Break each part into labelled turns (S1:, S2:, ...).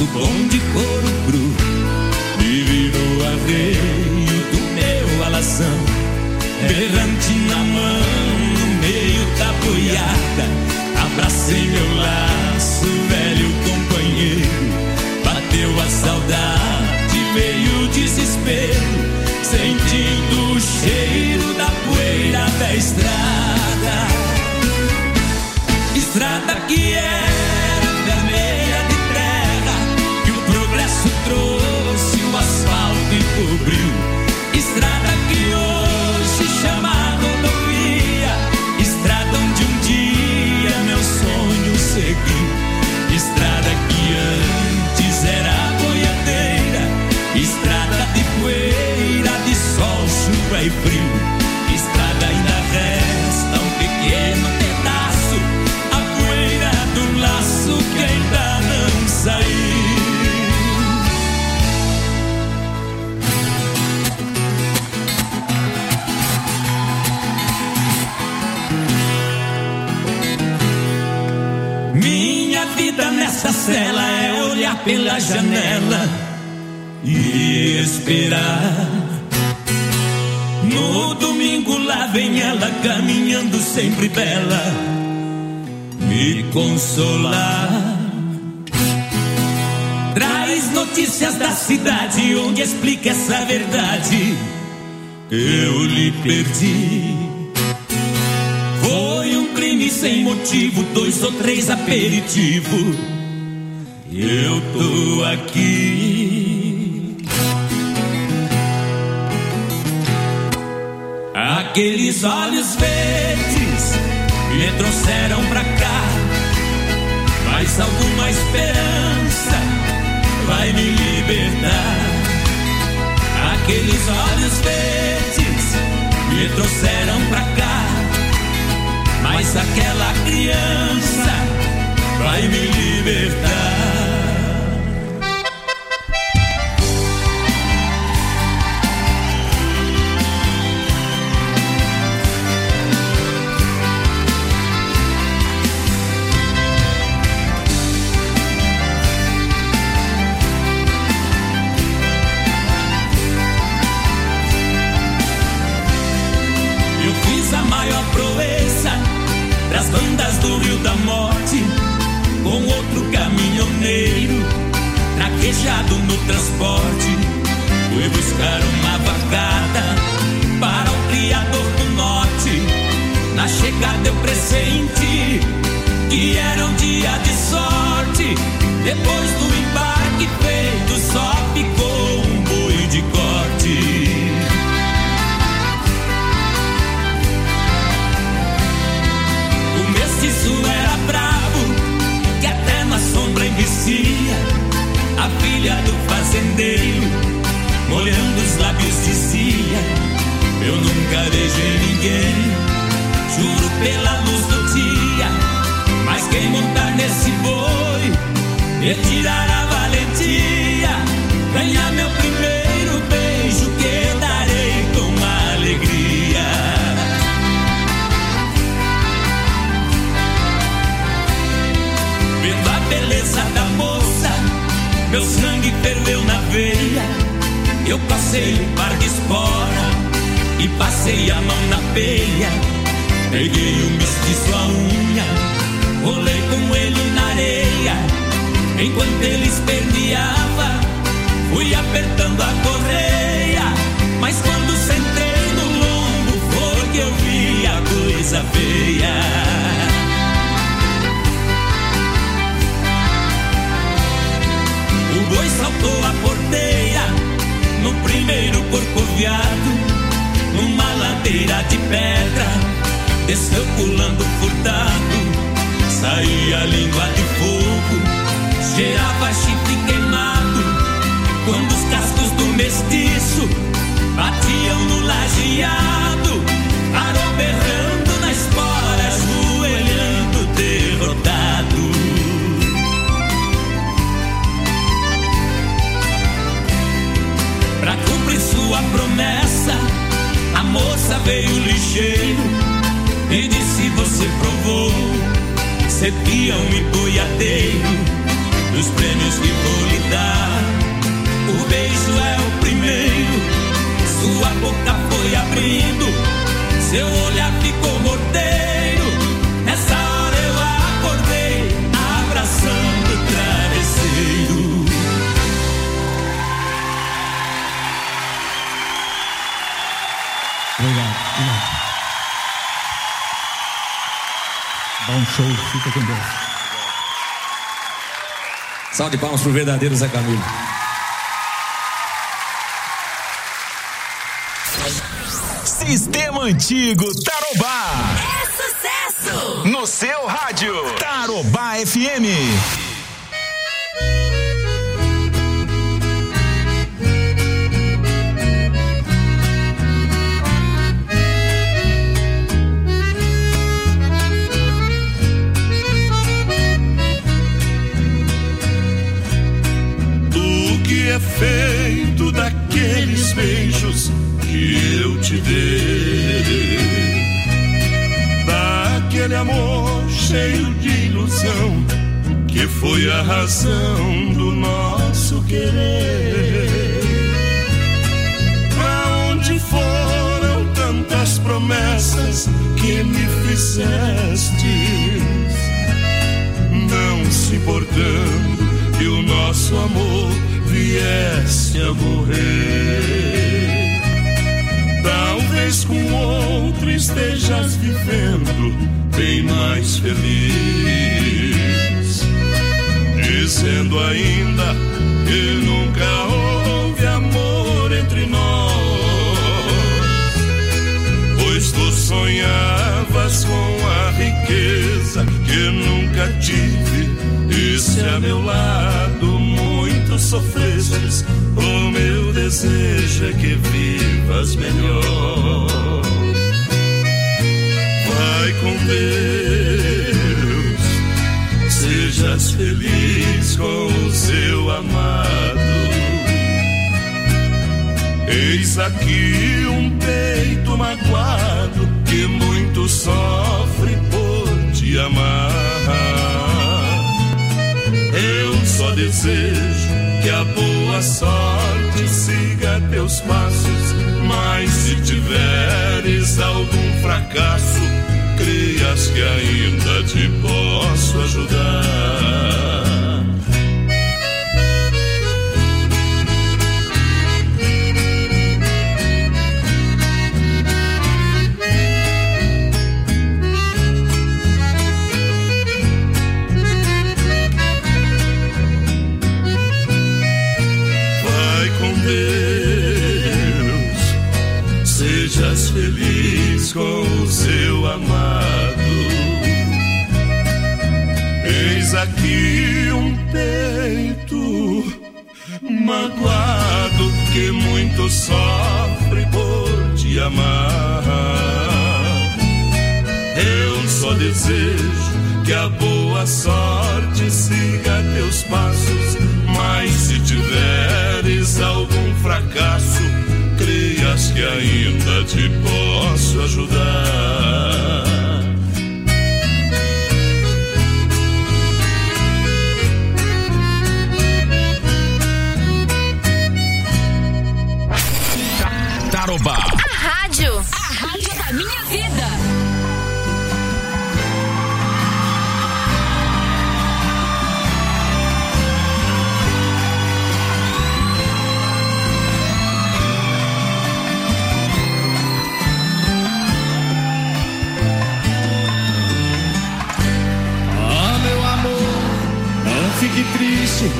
S1: nosso bom de couro cru. Me virou arreio do meu alação, berrante na mão, no meio da boiada. Abracei meu laço, velho companheiro. Bateu a saudade, veio o desespero, sentindo o cheiro da poeira da estrada. Estrada que era vermelha de terra, que o progresso trouxe, o asfalto encobriu. Estrada que hoje chama rodovia, estrada onde um dia meu sonho seguiu. Estrada que antes era boiadeira, estrada de poeira, de sol, chuva e frio. Estrada ainda resta um pequeno pedaço, a poeira do laço que ainda não saiu. Minha vida nessa cela é olhar pela janela e esperar. No domingo lá vem ela caminhando sempre bela, me consolar. Traz notícias da cidade onde explica essa verdade. Eu lhe perdi. Foi um crime sem motivo, 2 ou 3 aperitivos. Eu tô aqui. Aqueles olhos verdes me trouxeram pra cá, mas alguma esperança vai me libertar. Aqueles olhos verdes me trouxeram pra cá, mas aquela criança vai me libertar. A maior proeza pras bandas do Rio da Morte, com outro caminhoneiro traquejado no transporte. Fui buscar uma vacada para o criador do norte. Na chegada eu pressenti que era um dia de sorte. Depois do embarque feito só ficou um boi de corte. Isso era bravo, que até na sombra envicia. A filha do fazendeiro, molhando os lábios, dizia: eu nunca beijei ninguém, juro pela luz do dia. Mas quem montar nesse boi e tirar a valentia, ganhar meu primeiro beijo, que eu darei com alegria. Vendo a beleza da moça, meu sangue ferveu na veia. Eu passei um par de espora e passei a mão na peia. Peguei o mestiço à unha, rolei com ele na areia. Enquanto ele esperneava, fui apertando a correia. Mas quando sentei no lombo, foi que eu vi a coisa feia. O boi saltou a porteira no primeiro corcoviado, numa ladeira de pedra, desceu pulando furtado. Saía língua de fogo, cheirava chifre queimado. Quando os cascos do mestiço batiam no lajeado, parou berrando na espora, ajoelhando derrotado. Pra cumprir sua promessa, a moça veio ligeiro e disse: você provou ser peão e boiadeiro dos prêmios que vou lhe
S2: show. Fica com Deus.
S1: Salve de palmas pro verdadeiro Zé Camilo.
S3: Sistema Antigo Tarobá.
S4: É sucesso!
S3: No seu rádio. Tarobá FM.
S5: O que é feito daqueles beijos que eu te dei, daquele amor cheio de ilusão que foi a razão do nosso querer? Pra onde foram tantas promessas que me fizestes, não se importando que o nosso amor viesse a morrer? Talvez com outro estejas vivendo bem mais feliz, dizendo ainda que nunca houve amor entre nós, pois tu sonhavas com a riqueza que nunca tive, e se a meu lado muito sofrestes, o meu desejo é que vivas melhor. Vai com Deus, sejas feliz com o seu amado. Eis aqui um peito magoado que muito sofre por te amar. Eu só desejo que a boa sorte siga teus passos, mas se tiveres algum fracasso, creias que ainda te posso ajudar. Sejas feliz com o seu amado. Eis aqui um peito magoado que muito sofre por te amar. Eu só desejo que a boa sorte siga teus passos, mas se tiveres algum fracasso, creias que ainda te posso ajudar.
S3: Tarobá.
S4: A rádio da minha vida.
S1: Fique triste.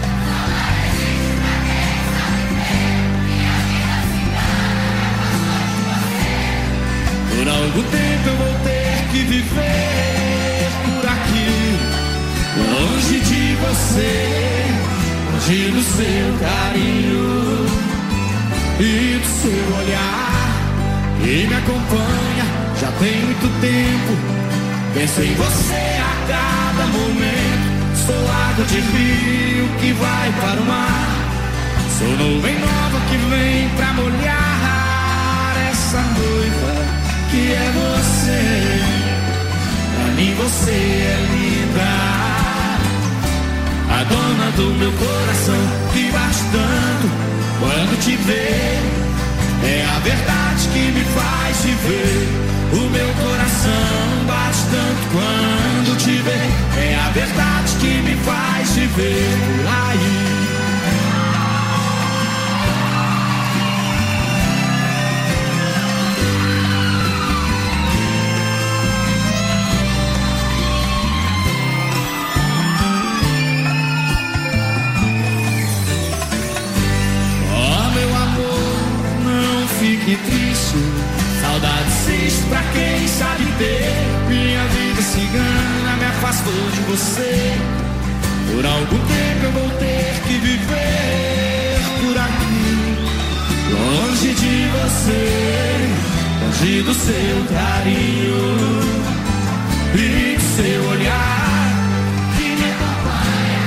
S1: Por algum tempo eu vou ter que viver por aqui, longe de você, longe do seu carinho e do seu olhar que me acompanha já tem muito tempo. Penso em você a cada momento. Sou água de rio que vai para o mar. Sou nuvem nova que vem pra molhar essa noiva que é você. Pra mim você é linda, a dona do meu coração que bate tanto quando te vê. É a verdade que me faz viver. O meu coração bate tanto quando te vê. É a verdade que me faz viver por aí. você. Por algum tempo eu vou ter que viver por aqui, longe de você, longe do seu carinho e do seu olhar que me acompanha.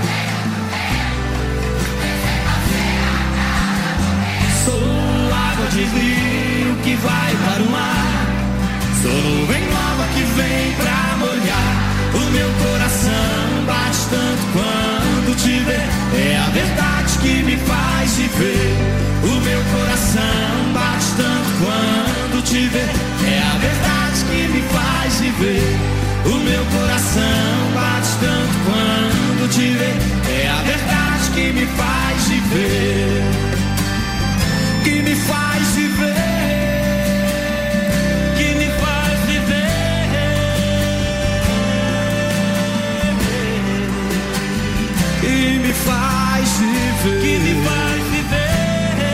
S1: Sou água de rio que vai para o mar, sou nuvem nova que vem pra molhar. O meu coração bate tanto quando te vê, é a verdade que me faz viver. O meu coração bate tanto quando te vê, é a verdade que me faz viver. O meu coração bate tanto quando te vê, é a verdade que me faz viver. Que me faz viver. Que me faz viver. Que me faz viver. Que me faz viver.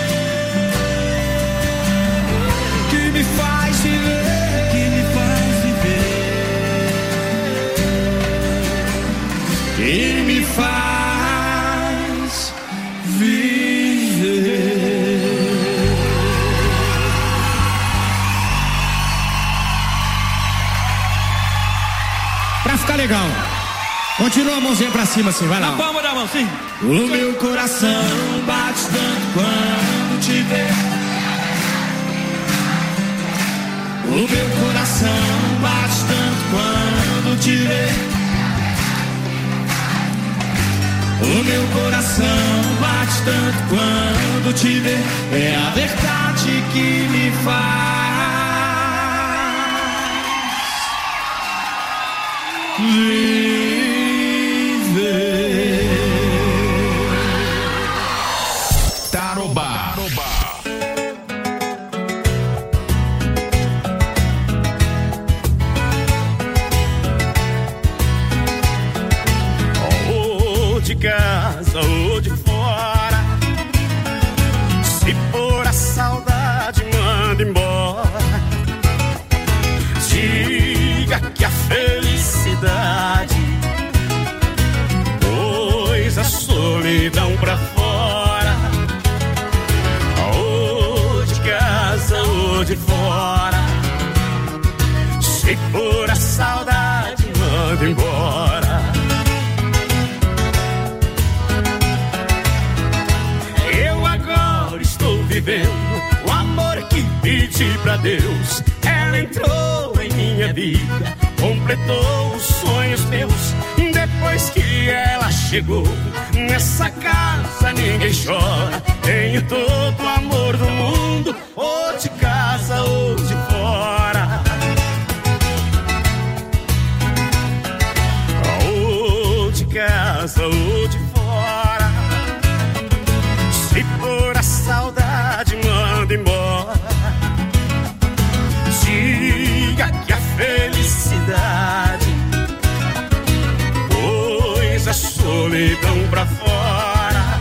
S1: Que me faz viver. Que me faz viver. Que me faz viver. Pra ficar legal, continua a mãozinha pra cima assim, vai lá.
S2: Na palma da mão, sim.
S1: O meu coração bate tanto quando te vê. O meu coração bate tanto quando te vê. O meu coração bate tanto quando te vê, é a verdade que me faz viver.
S3: Tarobá.
S5: Ou de casa ou de fora, se for a saudade, manda embora. Diga que a felicidade pôs a solidão pra fora. Ou de casa ou de fora, se for a saudade, manda embora. Eu agora estou vivendo o amor que pedi pra Deus. Ela entrou em minha vida, completou os sonhos meus. Depois que ela chegou, nessa casa ninguém chora. Tenho todo o amor do mundo, ou de casa ou de fora. Ou de casa ou de fora, se for a saudade, manda embora. Diga que a felicidade pôs a solidão pra fora.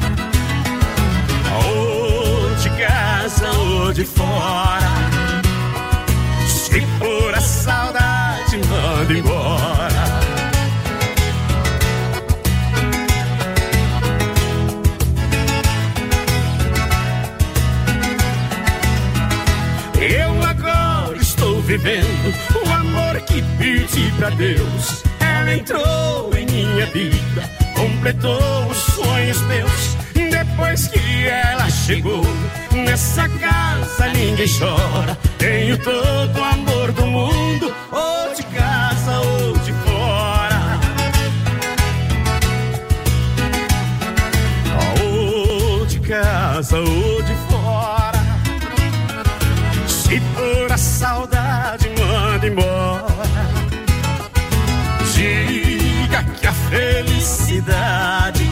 S5: Ou de casa ou de fora, se for a saudade, manda embora. Eu agora estou vivendo o amor que pedi pra Deus. Ela entrou em minha vida, completou os sonhos meus. Depois que ela chegou, nessa casa ninguém chora. Tenho todo o amor do mundo, ou de casa ou de fora. Ou de casa ou de fora, se for a saudade, manda embora. Diga que a felicidade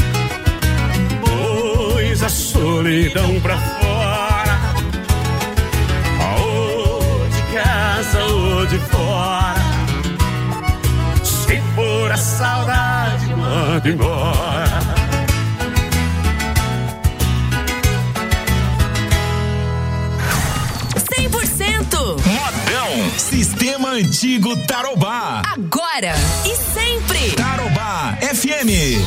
S5: pôs a solidão pra fora. Ou de casa ou de fora, se for a saudade, manda embora.
S3: Modão Sistema Antigo Tarobá.
S4: Agora e sempre.
S3: Tarobá FM.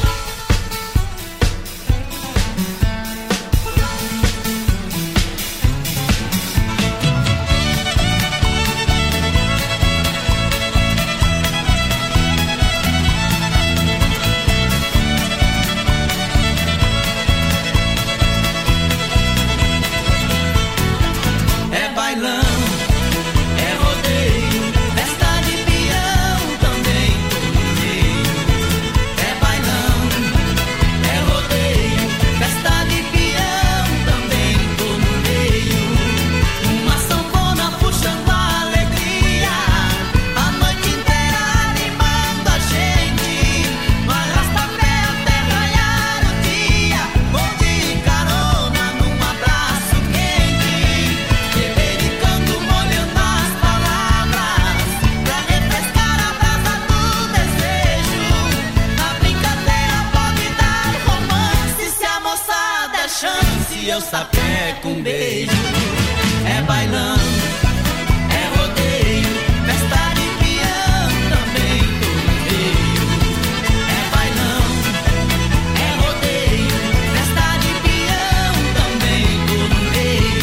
S1: Eu sapeco um beijo, é bailão, é rodeio, festa de peão, também tô no meio. É bailão, é rodeio, festa de peão, também tô no meio.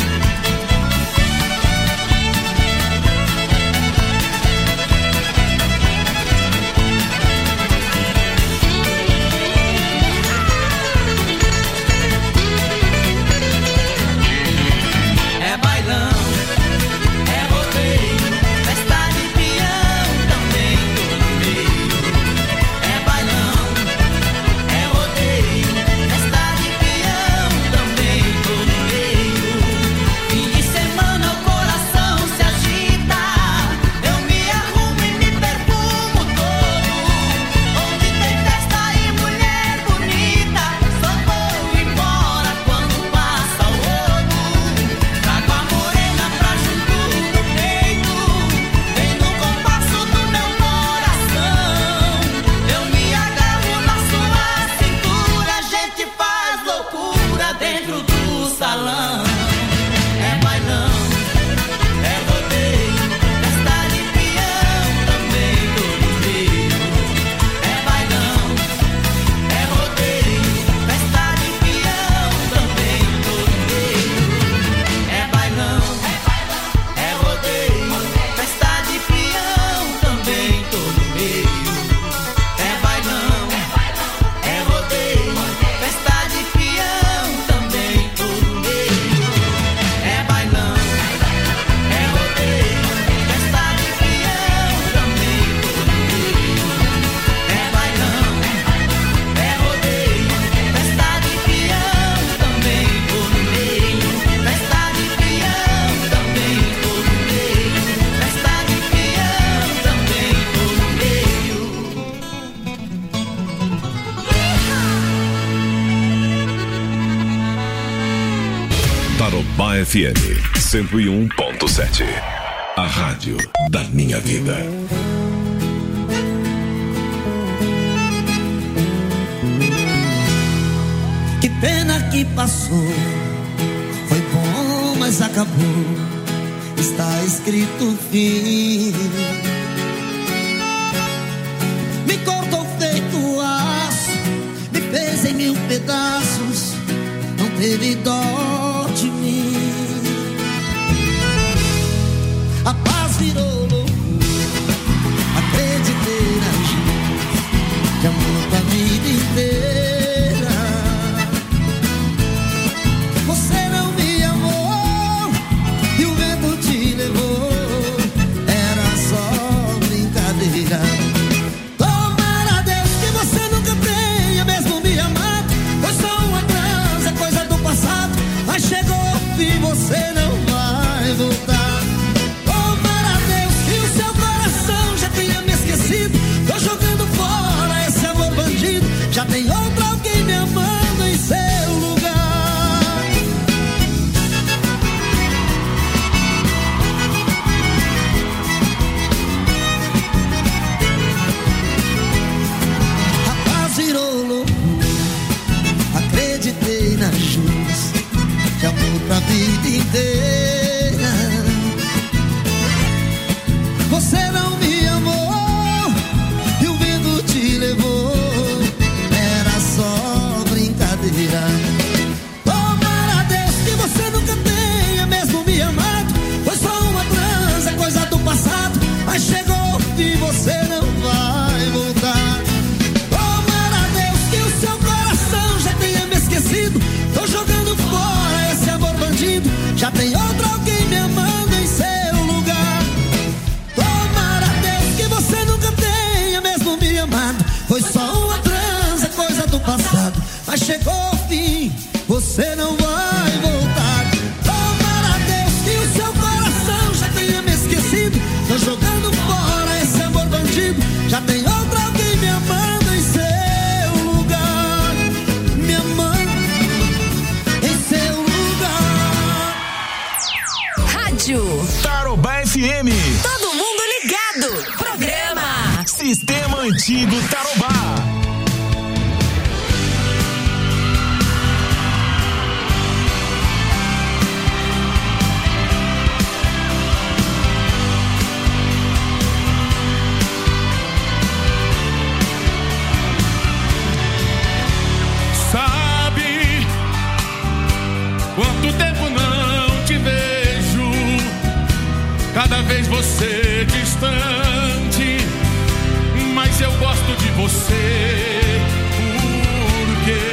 S3: Tarobá FM 101.7. A rádio da minha vida.
S2: Que pena que passou, foi bom, mas acabou. Está escrito fim. Me cortou feito aço, me fez em mil pedaços, não teve dó de mim. A paz virou loucura, acreditei na gente, de amor pra vida inteira. Você não me amou e o vento te levou, era só brincadeira. Tomara a Deus que você nunca tenha mesmo me amado, foi só uma trança, é coisa do passado, mas chegou ao fim, você não vai voltar. Tomara a Deus que o seu coração já tenha me esquecido, tô jogando fora esse amor bandido, já tem outra alguém me amando em seu lugar. A paz virou loucura, acreditei na luz de amor pra vida inteira. passado, mas chegou o fim, você não vai voltar. Tomara a Deus que o seu coração já tenha me esquecido. Tô jogando fora esse amor bandido. Já tem outra alguém me amando em seu lugar. Me amando em seu lugar.
S4: Rádio
S6: Tarobá FM.
S4: Todo mundo ligado. Programa
S6: Sistema Antigo Tarobá.
S5: Sabe quanto tempo não te vejo, cada vez você distante, mas eu gosto de você, porque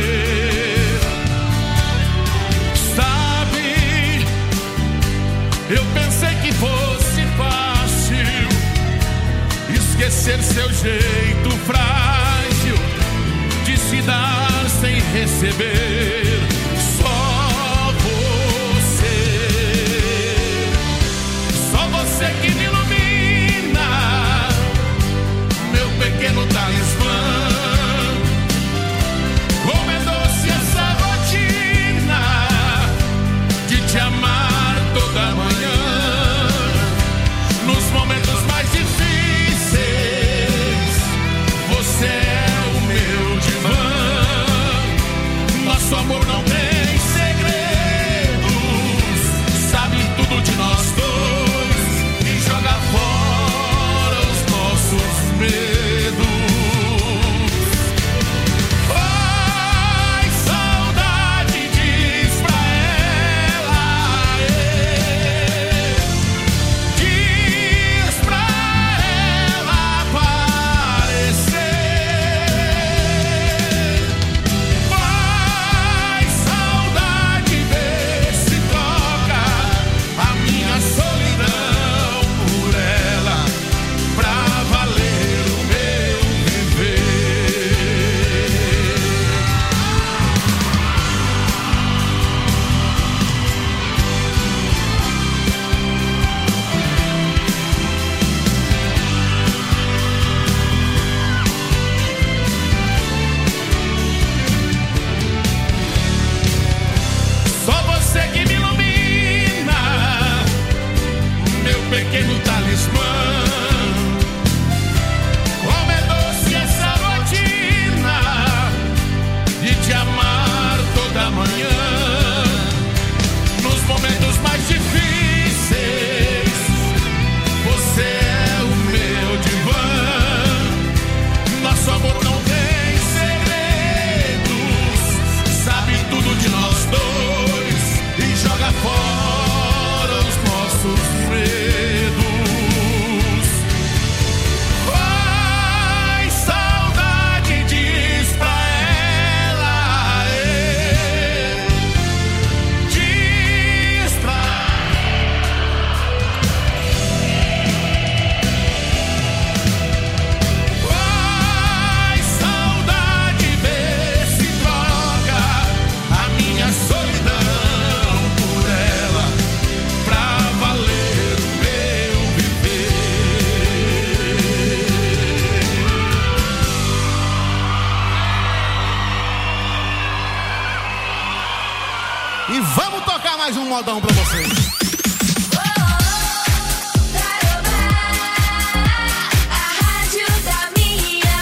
S5: sabe, eu pensei que fosse fácil esquecer seu jeito frágil de se dar sem receber. Só você que me ilumina, meu pequeno talismã. Como é doce essa rotina de te amar toda manhã, nos momentos mais difíceis. Você é o meu divã. Nosso amor não tem segredos, sabe tudo de nós dois e joga fora os nossos medos. Ai, saudade, diz pra ela, diz pra ela aparecer. Ai, saudade, vê se troca a minha solidão por ela, pra valer o meu viver. Só você que me ilumina, meu pequeno talismã. Como é doce essa rotina de te amar toda manhã, nos momentos mais difíceis. Você é o meu divã. Nosso amor não tem segredos, sabe tudo de nós dois e joga fora os nossos medos. Ai, saudade, diz pra ela, diz pra ai, saudade, vê se troca a minha solidão por ela, pra valer o meu viver.
S7: E vamos tocar mais um modão pra vocês.
S4: a rádio da minha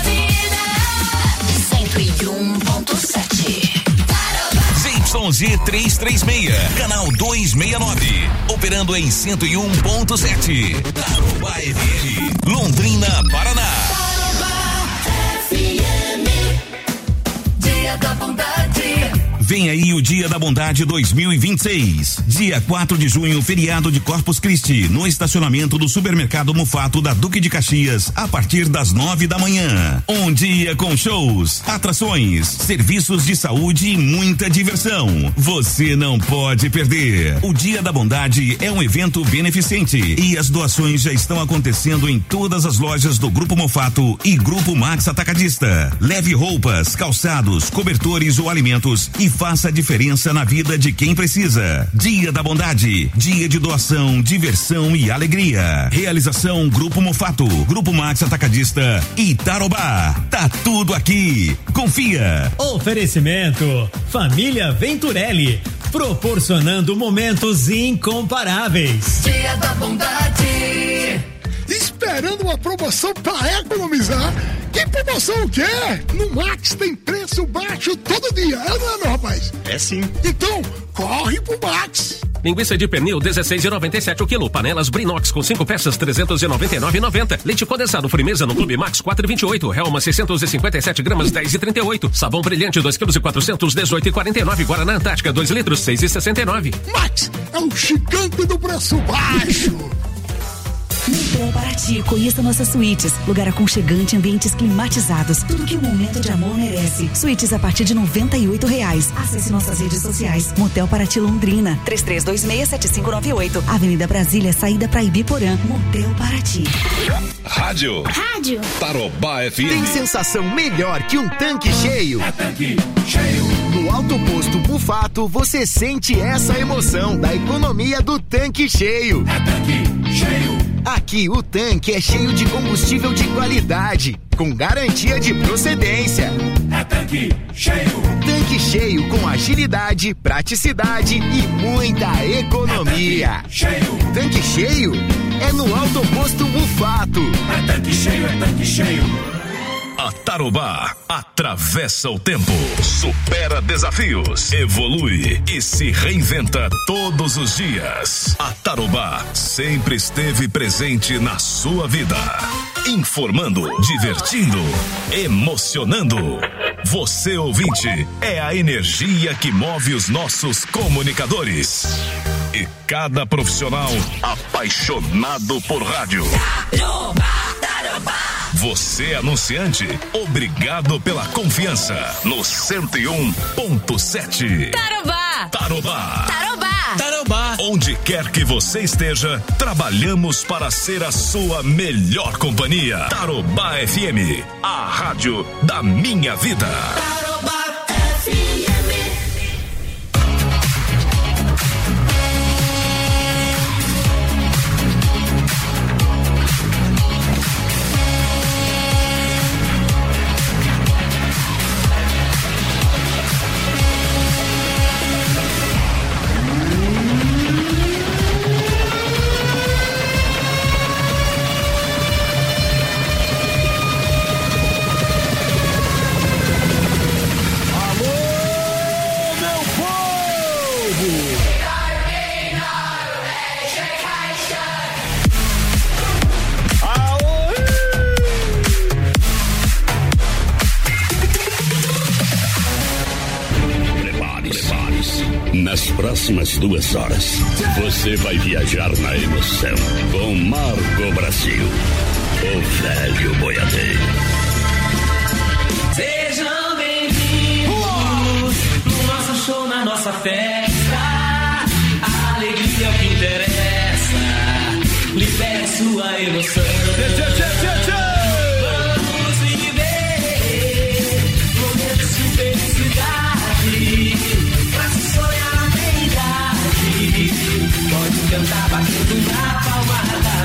S4: vida. 101.7.
S6: ZYG 336, canal 269. Operando em 101.7. Tarobá FM, Londrina, Paraná.
S4: Dia da bondade.
S6: Vem aí o Dia da Bondade 2026. Dia 4 de junho, feriado de Corpus Christi, no estacionamento do Supermercado Mufato da Duque de Caxias, a partir das 9 da manhã. Um dia com shows, atrações, serviços de saúde e muita diversão. Você não pode perder. O Dia da Bondade é um evento beneficente e as doações já estão acontecendo em todas as lojas do Grupo Mufato e Grupo Max Atacadista. Leve roupas, calçados, cobertores ou alimentos e faça a diferença na vida de quem precisa. Dia da Bondade, dia de doação, diversão e alegria. Realização Grupo Mufato, Grupo Max Atacadista e Tarobá. Tá tudo aqui. Confia.
S8: Oferecimento Família Venturelli, proporcionando momentos incomparáveis.
S4: Dia da Bondade.
S9: Esperando uma promoção para economizar? Que promoção o quê? No Max tem preço baixo todo dia, é ou não é, meu rapaz?
S10: É sim.
S9: Então, corre pro Max.
S10: Linguiça de pernil 16,97 o quilo. Panelas Brinox com 5 peças 399,90. Leite condensado Frimeza no Clube Max 4,28. Helma 657 gramas 10,38. Sabão brilhante 2 quilos e 400 18,49. Guaraná Antártica 2 litros 6,69.
S9: Max é o gigante do preço baixo.
S11: Motel Paraty, conheça nossas suítes. Lugar aconchegante, ambientes climatizados. Tudo que um momento de amor merece. Suítes a partir de R$98. Acesse nossas redes sociais. Motel Paraty Londrina, 33267598. Avenida Brasília, saída para Ibiporã. Motel Paraty.
S3: Rádio Tarobá FM.
S12: Tem sensação melhor que um tanque cheio?
S1: É tanque cheio.
S12: No Alto Posto Mufato, você sente essa emoção da economia do tanque cheio.
S1: É tanque cheio.
S12: Aqui o tanque é cheio de combustível de qualidade, com garantia de procedência.
S1: É tanque cheio.
S12: Tanque cheio com agilidade, praticidade e muita economia.
S1: É tanque cheio.
S12: Tanque cheio é no Alto Posto Mufato.
S1: É tanque cheio, é tanque cheio.
S3: A Tarobá atravessa o tempo, supera desafios, evolui e se reinventa todos os dias. A Tarobá sempre esteve presente na sua vida, informando, divertindo, emocionando. Você, ouvinte, é a energia que move os nossos comunicadores. E cada profissional apaixonado por rádio. Você, anunciante, obrigado pela confiança no 101.7.
S4: Tarobá.
S3: Tarobá.
S4: Tarobá.
S6: Tarobá.
S3: Onde quer que você esteja, trabalhamos para ser a sua melhor companhia. Tarobá FM, a rádio da minha vida.
S1: Tarobá FM.
S13: Nas próximas 2 horas, você vai viajar na emoção com Marco Brasil, o velho boiadeiro.
S1: Sejam bem-vindos no nosso show, na nossa festa. A alegria é o que interessa. Libere sua emoção. Vamos viver momentos de felicidade. Pra se sonhar na idade. Pode cantar batendo na palma da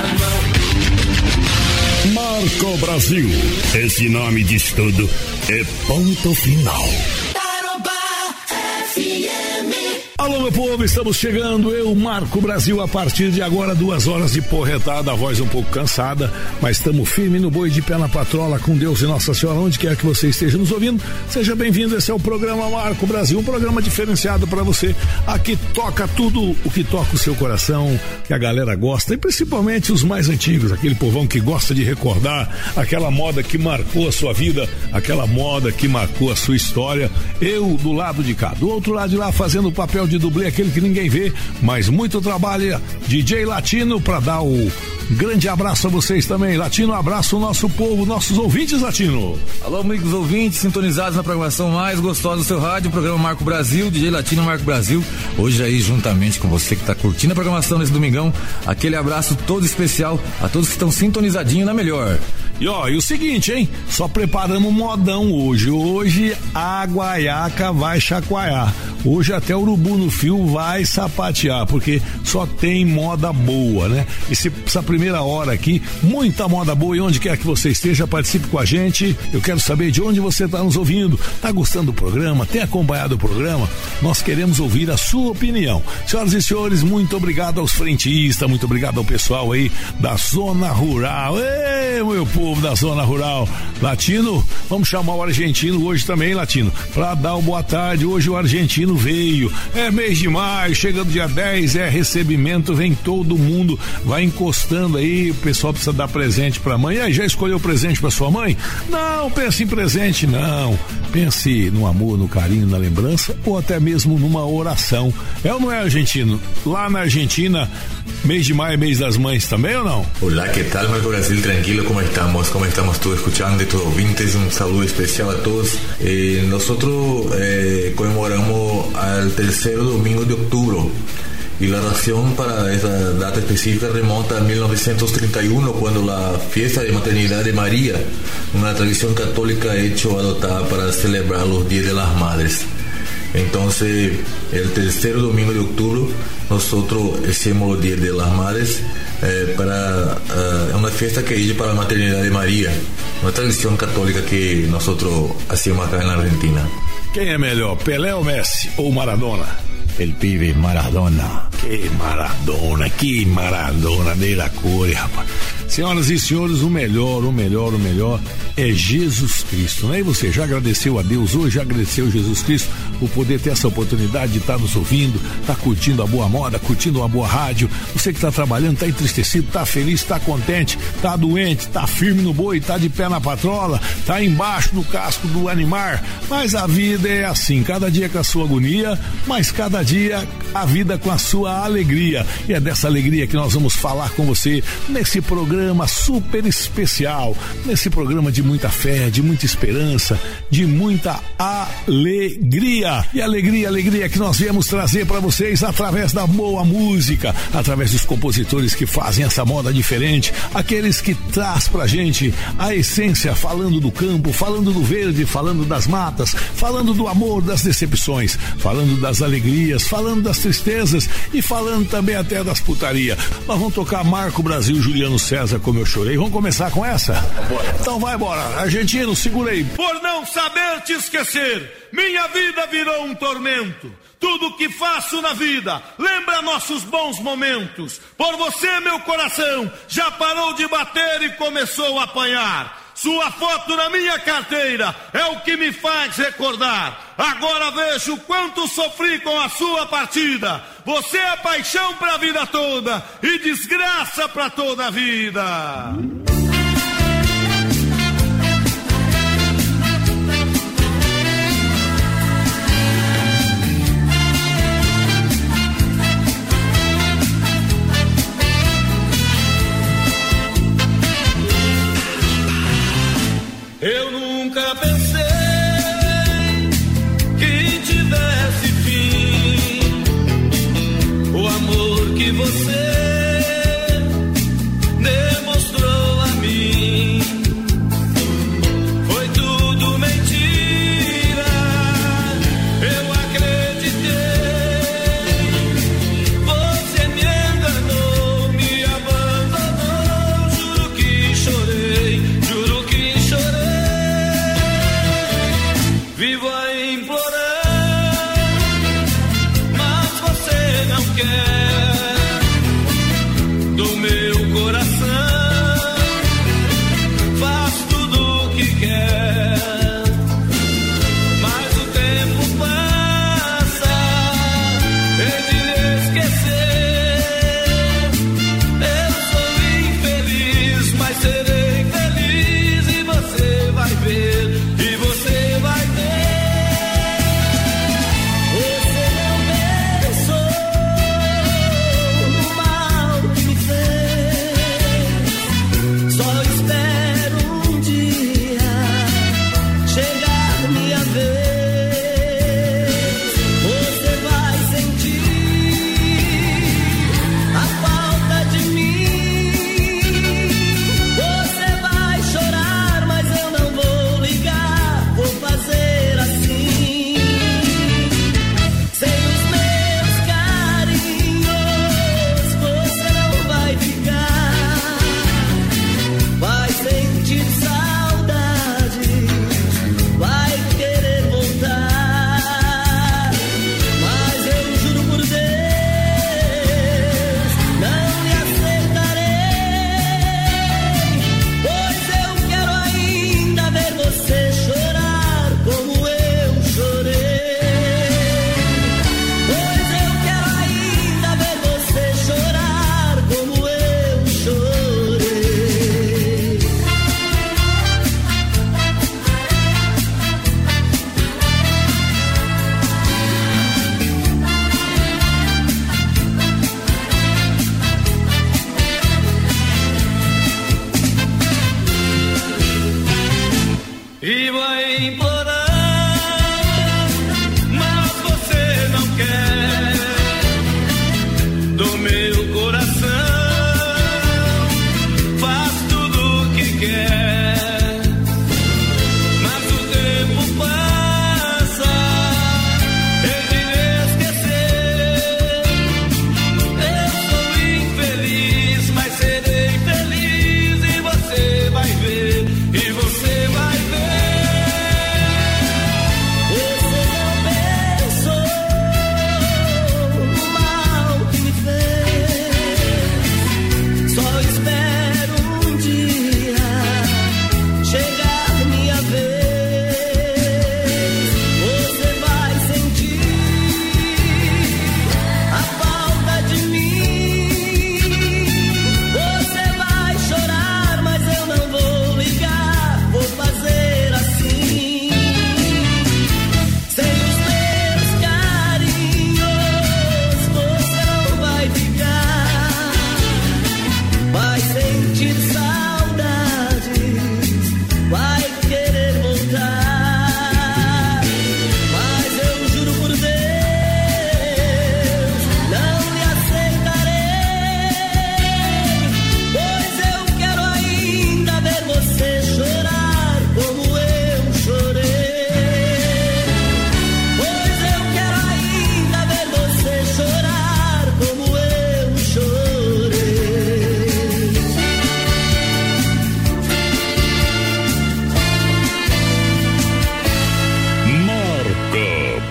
S1: mão.
S13: Marco Brasil, esse nome diz tudo, é ponto final.
S1: Tarobá FM.
S14: Alô, meu povo, estamos chegando, eu, Marco Brasil, a partir de agora, 2 horas de porretada, a voz um pouco cansada, mas estamos firme no boi, de pé na patrola, com Deus e Nossa Senhora, onde quer que você esteja nos ouvindo, seja bem-vindo, esse é o programa Marco Brasil, um programa diferenciado para você, aqui toca tudo o que toca o seu coração, que a galera gosta, e principalmente os mais antigos, aquele povão que gosta de recordar aquela moda que marcou a sua vida, aquela moda que marcou a sua história, eu do lado de cá, do outro lado de lá, fazendo o papel de dublê, aquele que ninguém vê, mas muito trabalho, DJ Latino, para dar o grande abraço a vocês também. Latino, abraço o nosso povo, nossos ouvintes, Latino.
S15: Alô, amigos ouvintes, sintonizados na programação mais gostosa do seu rádio, o programa Marco Brasil, DJ Latino Marco Brasil, hoje aí juntamente com você que está curtindo a programação nesse domingão, aquele abraço todo especial a todos que estão sintonizadinhos na melhor.
S14: E ó, e o seguinte, hein, só preparamos um modão hoje a guaiaca vai chacoalhar, hoje até o urubu no fio vai sapatear, porque só tem moda boa, né? Essa primeira hora aqui, muita moda boa, e onde quer que você esteja, participe com a gente. Eu quero saber de onde você está nos ouvindo, tá gostando do programa, tem acompanhado o programa? Nós queremos ouvir a sua opinião. Senhoras e senhores, muito obrigado aos frentistas, muito obrigado ao pessoal aí da zona rural. Ei, meu povo da zona rural. Latino, vamos chamar o argentino hoje também, Latino, para dar o boa tarde. Hoje o argentino veio, é mês de maio, chegando dia 10, é recebimento, vem todo mundo, vai encostando aí, o pessoal precisa dar presente pra mãe. E aí, já escolheu presente pra sua mãe? Não, pense em presente, não. Pense no amor, no carinho, na lembrança, ou até mesmo numa oração. É ou não é, argentino? Lá na Argentina, mês de maio é mês das mães também ou não?
S16: Olá, que tal, Marco Brasil? Tranquilo, como estamos? Como estamos todos escuchando, todos ouvintes? Um saludo especial a todos. Nosotros conmemoramos al tercer domingo de octubre. Y la razón para esa data específica remonta a 1931, cuando la fiesta de maternidad de María, una tradición católica adoptada para celebrar los días de las madres. Entonces, el tercer domingo de octubre, nosotros hacemos los días de las madres para una fiesta que es para la maternidad de María, una tradición católica que nosotros hacemos acá en la Argentina.
S14: Quem é melhor, Pelé ou Messi ou Maradona?
S15: El pibe Maradona.
S14: Que Maradona de la cor, rapaz. Senhoras e senhores, o melhor é Jesus Cristo, né? E você já agradeceu a Deus hoje, já agradeceu Jesus Cristo por poder ter essa oportunidade de estar nos ouvindo, estar curtindo a boa moda, curtindo uma boa rádio. Você que está trabalhando, está entristecido, está feliz, está contente, está doente, está firme no boi, está de pé na patrola, está embaixo do casco do animal, mas a vida é assim, cada dia com a sua agonia, mas cada dia a vida com a sua alegria, e é dessa alegria que nós vamos falar com você nesse programa super especial, nesse programa de muita fé, de muita esperança, de muita alegria. E alegria que nós viemos trazer para vocês através da boa música, através dos compositores que fazem essa moda diferente, aqueles que traz pra gente a essência, falando do campo, falando do verde, falando das matas, falando do amor, das decepções, falando das alegrias, falando das tristezas e falando também até das putaria. Nós vamos tocar Marco Brasil, Juliano César, Como Eu Chorei. Vamos começar com essa? Então vai embora. Argentino, segura aí.
S17: Por não saber te esquecer, minha vida virou um tormento. Tudo que faço na vida lembra nossos bons momentos. Por você, meu coração já parou de bater e começou a apanhar. Sua foto na minha carteira é o que me faz recordar. Agora vejo quanto sofri com a sua partida. Você é paixão pra vida toda e desgraça pra toda a vida. Eu nunca pensei que tivesse fim. O amor que você demonstrou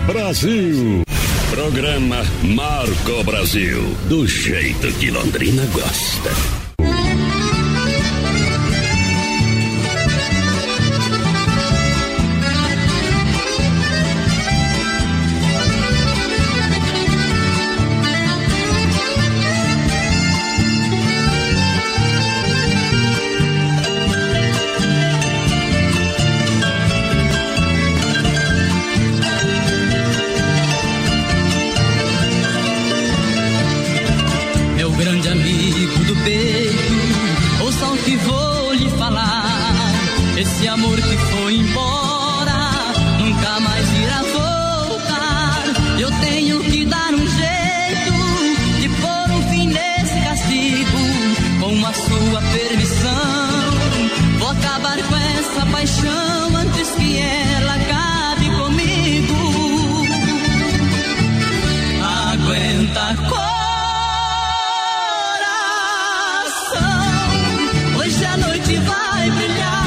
S13: Brasil. Programa Marco Brasil, do jeito que Londrina gosta.
S18: Esse amor que foi embora nunca mais irá voltar. Eu tenho que dar um jeito de pôr um fim nesse castigo. Com a sua permissão, vou acabar com essa paixão antes que ela acabe comigo. Aguenta coração, hoje a noite vai brilhar.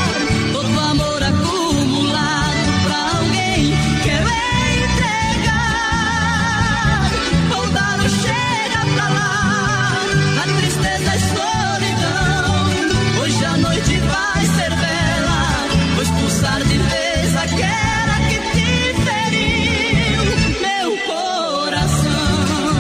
S18: De vez aquela que te feriu, meu coração.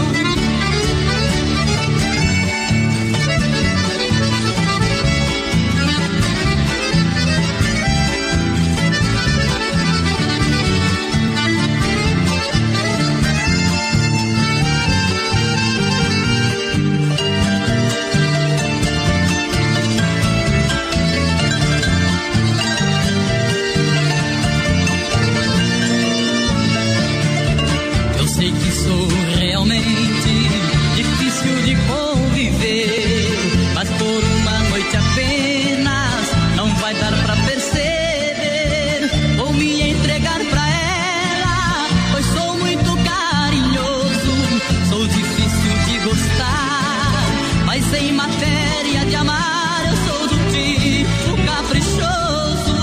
S18: Em matéria de amar, eu sou do tipo caprichoso.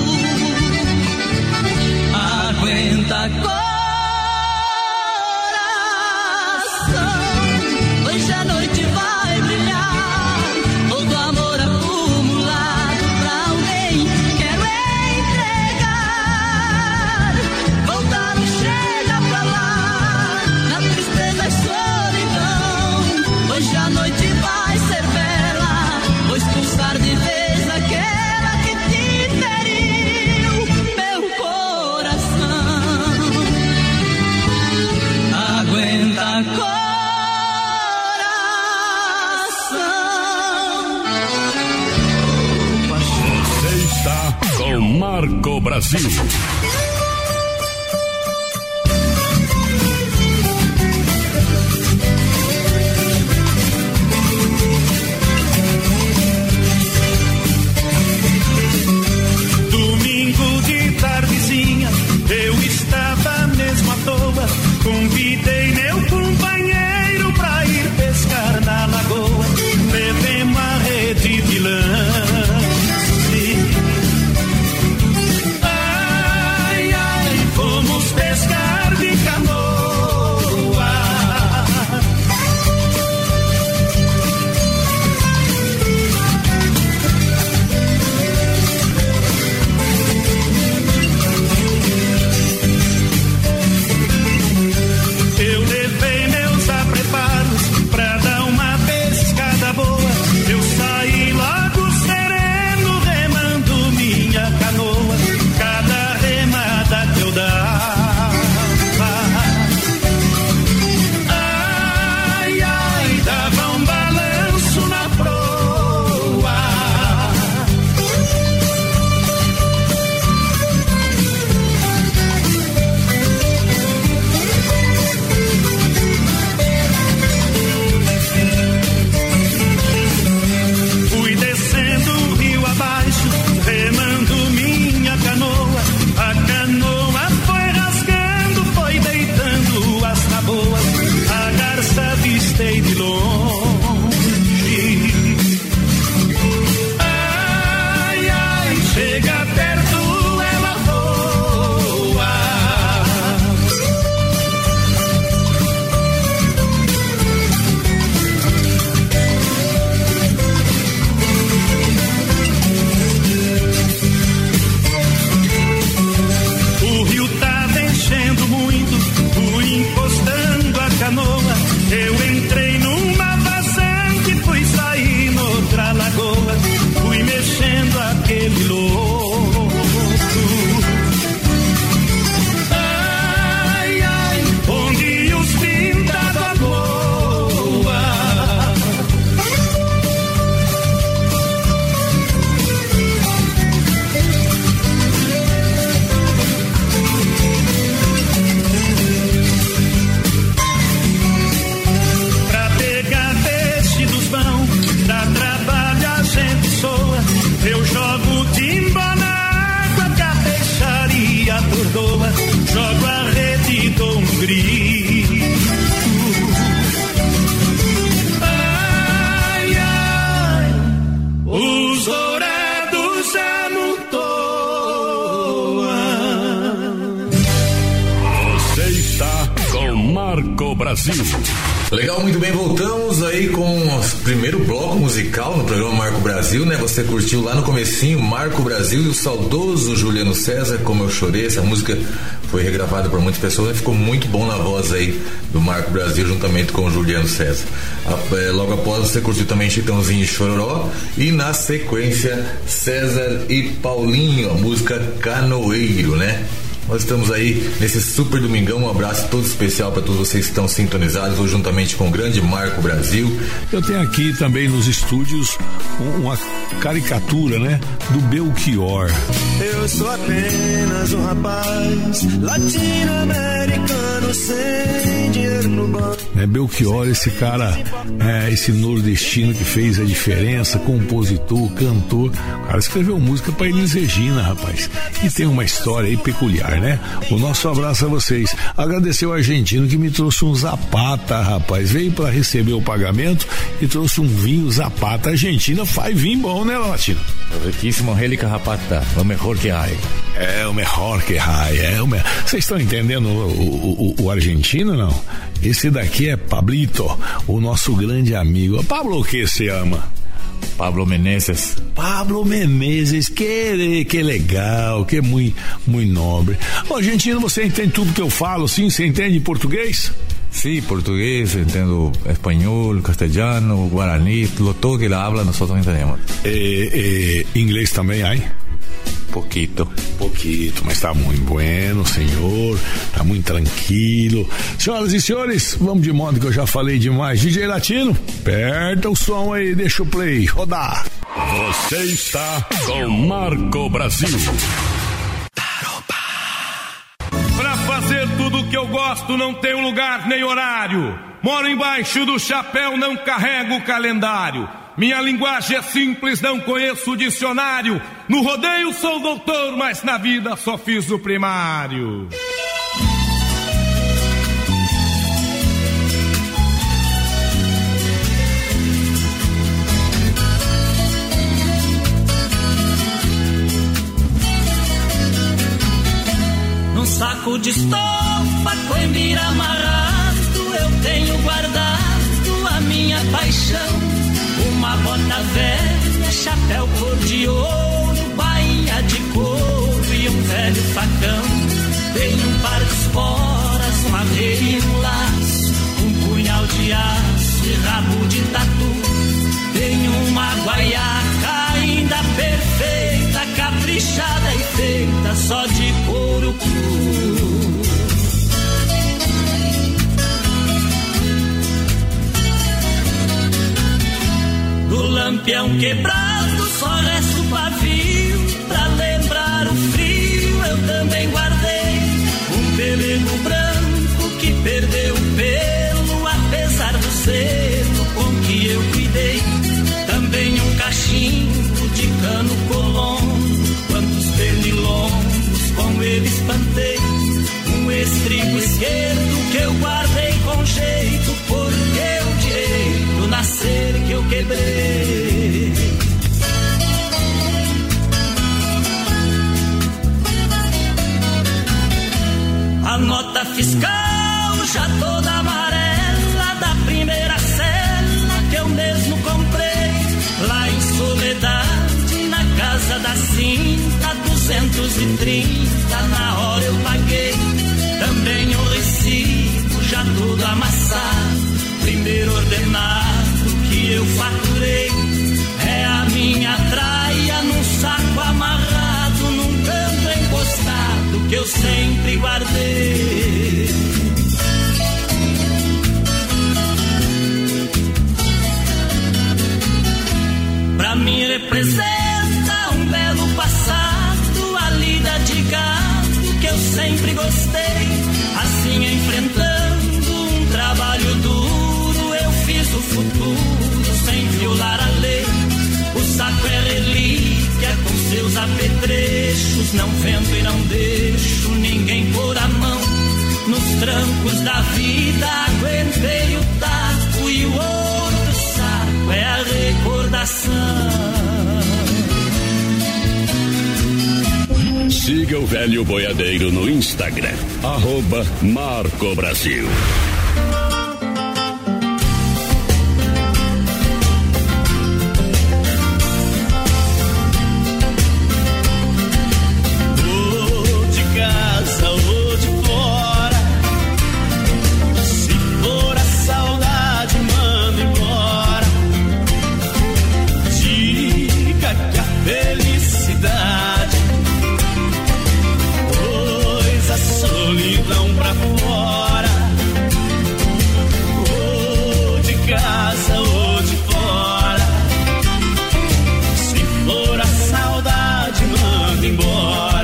S18: Aguenta coração, hoje a noite vai brilhar. Todo amor acumulado pra alguém quero entregar. Voltar não chega pra lá, na tristeza e solidão. Hoje a noite vai ser bela, vou expulsar de vez aquela que te feriu, meu coração. Aguenta coração.
S13: Você está com Marco Brasil.
S17: Eu estava mesmo à toa, convidei meu companheiro pra ir pescar na lagoa. Levei uma rede de lance.
S1: grito. Ai, ai, os dourados já não toam.
S3: Você está com Marco Brasil.
S16: Legal, muito bem, voltamos aí com o primeiro bloco musical no programa Marco Brasil, né? Você curtiu lá no comecinho Marco Brasil e o saudoso Juliano César, Como Eu Chorei. Essa música foi regravada por muitas pessoas e ficou muito bom na voz aí do Marco Brasil juntamente com o Juliano César. Logo após você curtiu também Chitãozinho e Chororó e na sequência César e Paulinho, a música Canoeiro, né? Nós estamos aí nesse super domingão. Um abraço todo especial para todos vocês que estão sintonizados hoje juntamente com o grande Marco Brasil.
S14: Eu tenho aqui também nos estúdios uma caricatura, né, do Belchior.
S1: Eu sou apenas um rapaz latino-americano sem dinheiro no banco.
S14: Belchior, esse cara, esse nordestino que fez a diferença, compositor, cantor. O cara escreveu música para Elis Regina, rapaz. E tem uma história aí peculiar, né? O nosso abraço a vocês. Agradecer o argentino que me trouxe um Zapata, rapaz. Veio para receber o pagamento e trouxe um vinho Zapata. A Argentina faz vinho bom, né, Latino?
S15: Riquíssimo Helica Zapata, o melhor que há.
S14: É o melhor que há. Vocês estão entendendo o argentino, não? Esse daqui é Pablito, o nosso grande amigo. Pablo, o que se ama?
S15: Pablo Menezes.
S14: Pablo Menezes, que legal, que muito nobre. Ô, argentino, você entende tudo que eu falo, sim? Você entende português?
S15: Sí, portugués, entiendo español, castellano, guaraní, todo que la habla nosotros entendemos.
S14: Inglês também, aí?
S15: Pouquito,
S14: mas tá muito bueno, senhor, tá muito tranquilo. Senhoras e senhores, vamos de modo que eu já falei demais. DJ Latino, aperta o som aí, deixa o play rodar.
S3: Você está com Marco Brasil.
S17: Pra fazer tudo que eu gosto não tenho lugar nem horário. Moro embaixo do chapéu, não carrego o calendário. Minha linguagem é simples, não conheço o dicionário. No rodeio sou doutor, mas na vida só fiz o primário.
S18: Num saco de estopa, coimbira amarrado, eu tenho guardado a minha paixão. Uma bota velha, chapéu cor de ouro, bainha de couro e um velho facão. Tenho um par de esporas, uma veia e um laço, um punhal de aço e rabo de tatu. Tenho uma guaiaca ainda perfeita, caprichada e feita só de couro cru. Do lampião quebrado só resta o pavio. Pra lembrar o frio eu também guardei um pelego branco que perdeu o pelo, apesar do zelo com que eu cuidei. Também um cachimbo de cano colono, quantos pernilongos com ele espantei. Um estribo esquerdo que eu guardei com jeito, porque o direito nascer que eu quebrei. A nota fiscal já toda amarela, da primeira cela que eu mesmo comprei. Lá em Soledade, na casa da cinta, 230, na hora eu paguei. Também o recibo já todo amassado, primeiro ordenado que eu faturei. É a minha traia num saco amarrado, num canto encostado que eu sempre guardei. Pra mim representa um belo passado, a lida de gado que eu sempre gostei. Assim enfrentando um trabalho duro, eu fiz o futuro sem violar a lei. O saco é relíquia com seus apetrechos, não vendo e não deixo ninguém pôr a
S1: trancos da vida, aguentei o taco e o outro saco é a recordação.
S13: Siga o velho boiadeiro no Instagram, @MarcoBrasil.
S1: Solidão pra fora, ou de casa ou de fora. Se for a saudade, manda embora.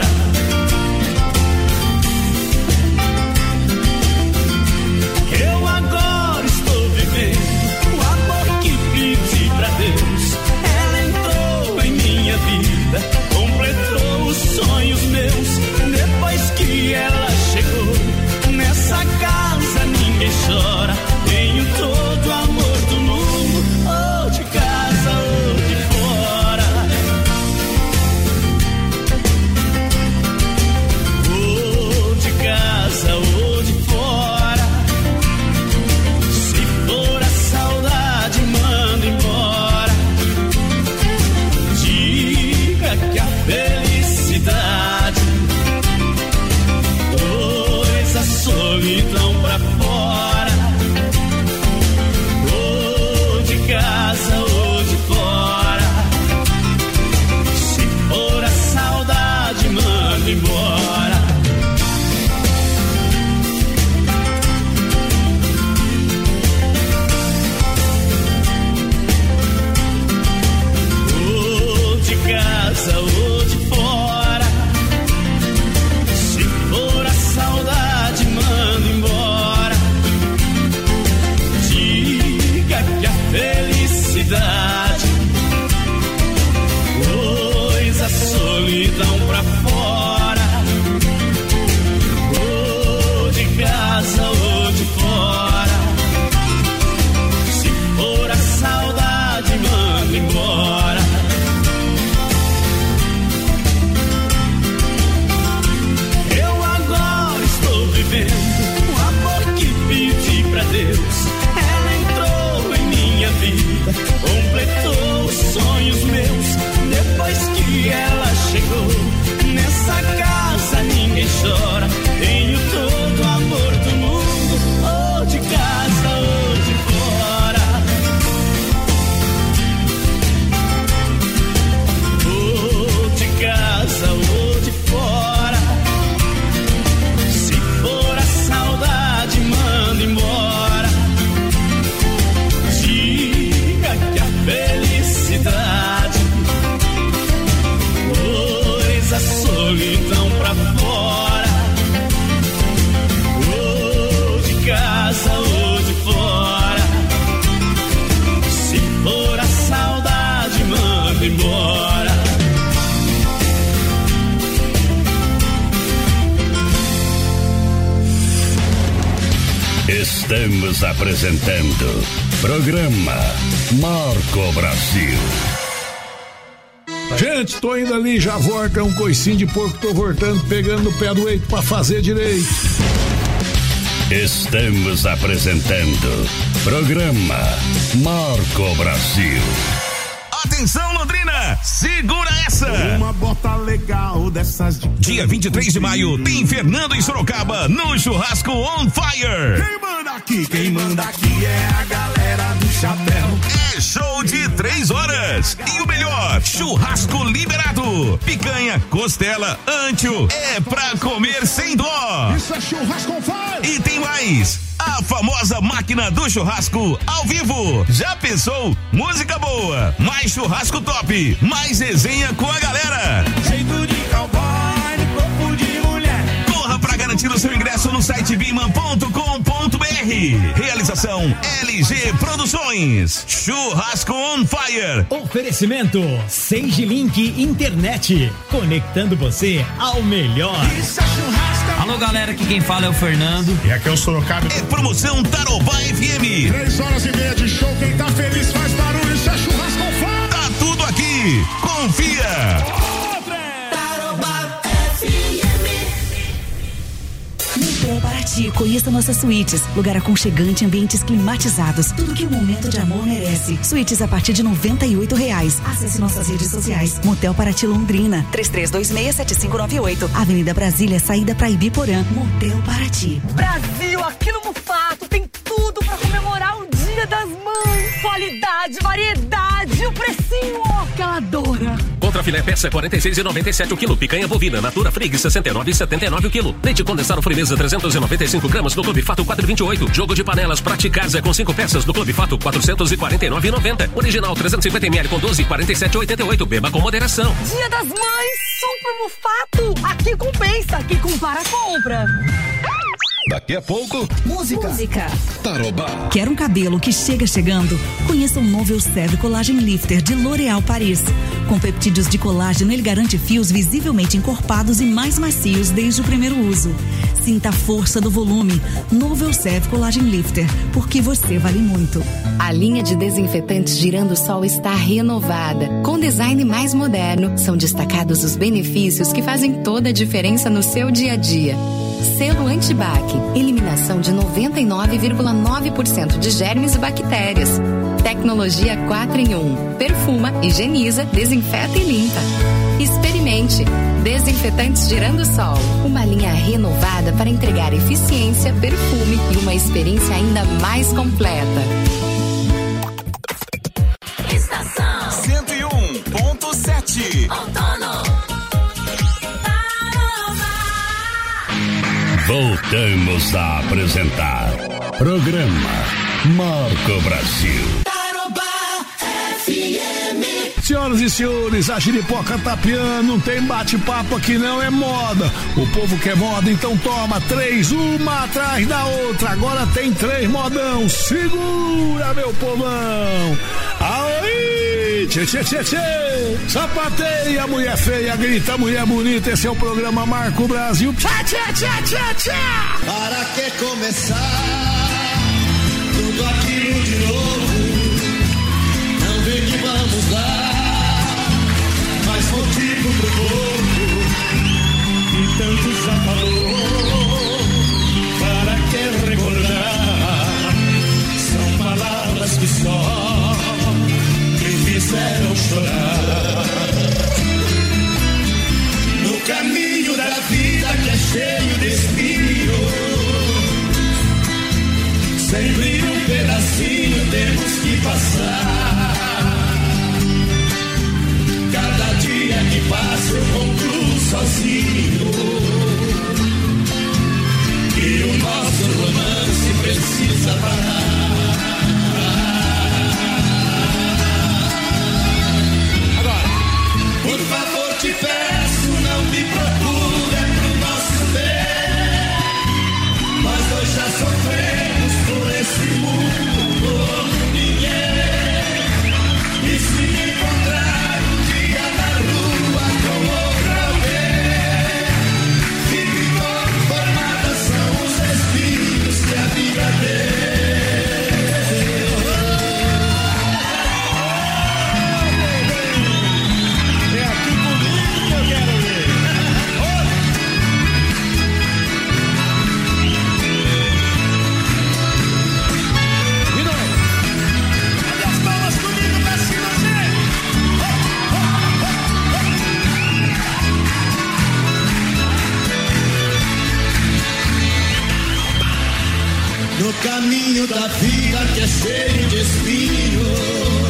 S1: Eu agora estou vivendo o amor que pedi pra Deus. Ela entrou em minha vida, completou os sonhos meus. Depois que ela chegou nessa casa, ninguém chora. Tenho todo o amor do mundo, ou de casa ou de fora. Ou de casa ou de fora. Se for a saudade, manda embora. Diga que a felicidade, solidão pra fora, ou de casa ou de fora. Se for a saudade, manda embora. Ou de casa ou de fora. Se for a saudade, manda embora. Diga que a felicidade pôs a solidão pra fora, ou de casa ou de fora. Se for a saudade, manda embora. Eu agora estou vivendo o amor que pedi pra Deus. Ela entrou em minha vida, completou os sonhos meus. Depois que ela chegou nessa casa, ninguém chora. Tenho todo o amor do mundo, ou de casa ou de fora. Ou de casa ou de fora. Se for a saudade, manda embora. Diga que a felicidade pôs a solidão pra fora, ou de casa ou de fora. Se for a saudade, manda embora.
S13: Estamos apresentando programa Marco Brasil.
S14: Gente, tô indo ali, já volta um coicinho de porco, tô voltando, pegando no pé do eito pra fazer direito.
S13: Estamos apresentando programa Marco Brasil.
S6: Atenção, Londrina, segura essa!
S19: Uma bota legal dessas de...
S6: Dia 23 de maio tem Fernando em Sorocaba no Churrasco On Fire.
S19: Quem manda aqui é a galera do chapéu.
S6: É show de 3 horas. E o melhor, churrasco liberado. Picanha, costela, antio, é pra comer sem dó.
S9: Isso é Churrasco On Fire.
S6: E tem mais. A famosa máquina do churrasco ao vivo. Já pensou? Música boa, mais churrasco top, mais resenha com a galera.
S19: Jeito de cowboy, corpo de mulher.
S6: Corra pra garantir o seu ingresso no site biman.com.br. Realização LG Produções. Churrasco On Fire.
S8: Oferecimento Sage Link Internet, conectando você ao melhor.
S19: Isso é churrasco.
S20: Alô, galera, aqui quem fala é o Fernando.
S7: E aqui é o Sorocaba.
S6: É promoção Tarobá FM.
S9: 3h30 de show, quem tá feliz faz barulho, isso é churrasco com fã.
S6: Tá tudo aqui, confia.
S11: Motel Paraty, conheça nossas suítes. Lugar aconchegante, ambientes climatizados. Tudo que um momento de amor merece. Suítes a partir de R$98. Acesse nossas redes sociais. Motel Paraty Londrina, 33267598. Avenida Brasília, saída pra Ibiporã. Motel Paraty.
S21: Brasil, aqui no Mufato tem tudo pra comemorar o Dia das Mães. Qualidade, variedade, o precinho, ó, que ela adora.
S10: Contra filé peça 46,97 o quilo. Picanha bovina Natura Frig 69,79 o quilo. Leite condensado Frimeza 395 gramas no Clube Fato 4,28. Jogo de panelas Prate Casa com 5 peças no Clube Fato 449,90. Original 350 ml com 12 47,88. Beba com moderação.
S21: Dia das Mães, Super Mufato. Aqui compensa, aqui compara compra.
S6: Daqui a pouco,
S11: Música.
S6: Tarobá.
S11: Quer um cabelo que chega chegando? Conheça o novo Elseve Collagen Lifter de L'Oréal Paris. Com peptídeos de colágeno, ele garante fios visivelmente encorpados e mais macios desde o primeiro uso. Sinta a força do volume. Novo Elseve Collagen Lifter, porque você vale muito.
S22: A linha de desinfetantes Girando Sol está renovada. Com design mais moderno, são destacados os benefícios que fazem toda a diferença no seu dia a dia. Selo Antibac, eliminação de 99,9% de germes e bactérias. Tecnologia 4 em 1, perfuma, higieniza, desinfeta e limpa. Experimente. Desinfetantes Girando Sol, uma linha renovada para entregar eficiência, perfume e uma experiência ainda mais completa.
S3: Estação 101.7
S21: Outono.
S13: Voltamos a apresentar Programa Marco Brasil.
S14: Senhoras e senhores, a giripoca tá piando, não tem bate-papo aqui não, é moda. O povo quer moda, então toma 3, uma atrás da outra. Agora tem 3 modão, segura meu povão. Aí, tchê, tchê, tchê, tchê. Sapateia, mulher feia, grita, mulher bonita. Esse é o programa Marco Brasil. Tchá, tchá, tchá, tchá, tchá.
S2: Para que começar tudo aquilo de novo? Não vem que vamos dar mais motivo pro corpo que tanto já falou. Para que recordar? São palavras que só me fizeram chorar. No caminho da vida que é cheio de espinhos, sempre um pedacinho temos que passar. Cada dia que passa eu concluo sozinho que o nosso romance precisa parar. Agora, por favor te peço, não me procure pro nosso bem. Nós dois já sofremos por esse mundo como ninguém. E se me encontrar um dia na rua com outra alguém, fique conformada, são os espinhos que a vida tem. É aqui comigo que eu quero ver. E não é? Olha as palmas comigo pra cima, gente! No caminho da vida que é cheio de espinhos,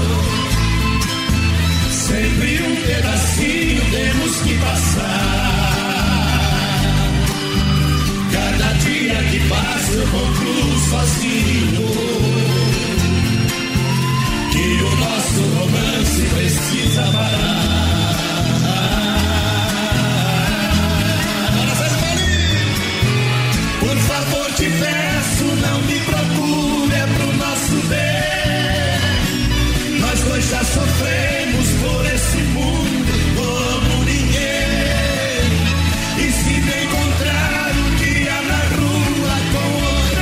S2: sempre um pedacinho temos que passar. Cada dia que passa